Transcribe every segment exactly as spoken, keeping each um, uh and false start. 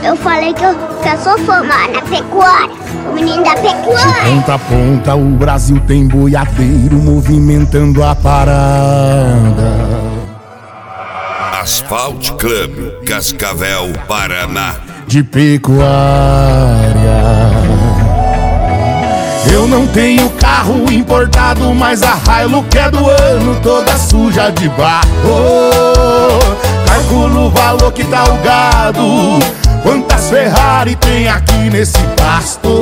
Eu falei que eu, que eu sou formada na pecuária. O menino da pecuária. De ponta a ponta o Brasil tem boiadeiro movimentando a parada. Asphalt Club, Cascavel, Paraná. De pecuária. Eu não tenho carro importado, mas a Hilux é do ano, toda suja de barro. Calculo o valor que tá o gado, quantas Ferrari tem aqui nesse pasto.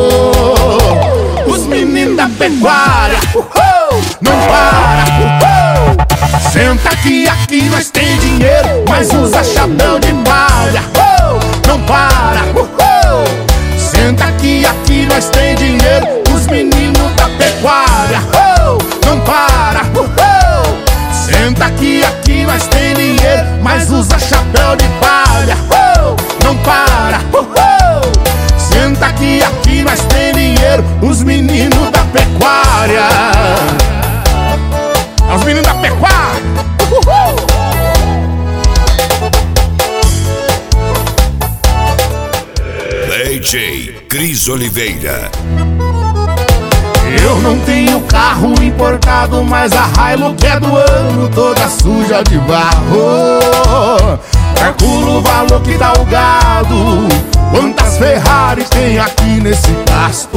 Os meninos da pecuária, uhul, não para, uhul. Senta aqui, aqui nós tem dinheiro, mas usa chapéu de palha, uhul, não para, uhul. Senta aqui, aqui nós tem dinheiro, os meninos da pecuária, uhul, não para, uhul. Senta aqui, aqui nós tem dinheiro, mas usa chapéu de palha, uhul, não para, uhul. Senta aqui, aqui nós tem dinheiro, os meninos da pecuária. Os meninos da pecuária, uhul. D J Cris Oliveira. Eu não tenho carro importado, mas a Hilux é do ano, toda suja de barro. Calculo o valor que dá o gado, quantas Ferrari tem aqui nesse pasto.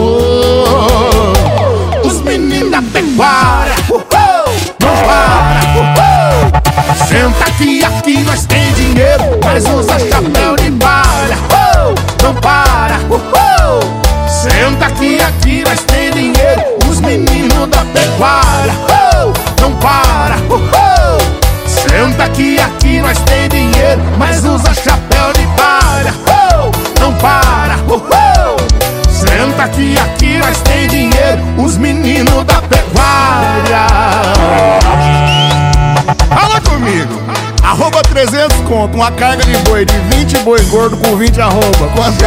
Os meninos da pecuária, uhul, não para, uhul. Senta aqui, aqui nós tem dinheiro, mas usa chapéu de palha, uhul, não para, uhul. Senta aqui, aqui nós tem dinheiro, os meninos da pecuária, uhul, não para, uhul. Senta aqui, aqui nós tem dinheiro, mas usa chapéu de palha, uhul, não para, uhul. Senta aqui, aqui nós tem dinheiro, os meninos da pecuária. Fala comigo. Arroba trezentos conto, uma carga de boi de vinte boi gordo com vinte arroba. Quanto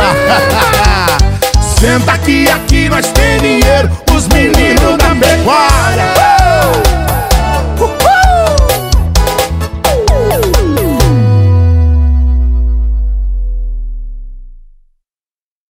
é? Senta aqui, aqui nós tem dinheiro, os meninos da pecuária.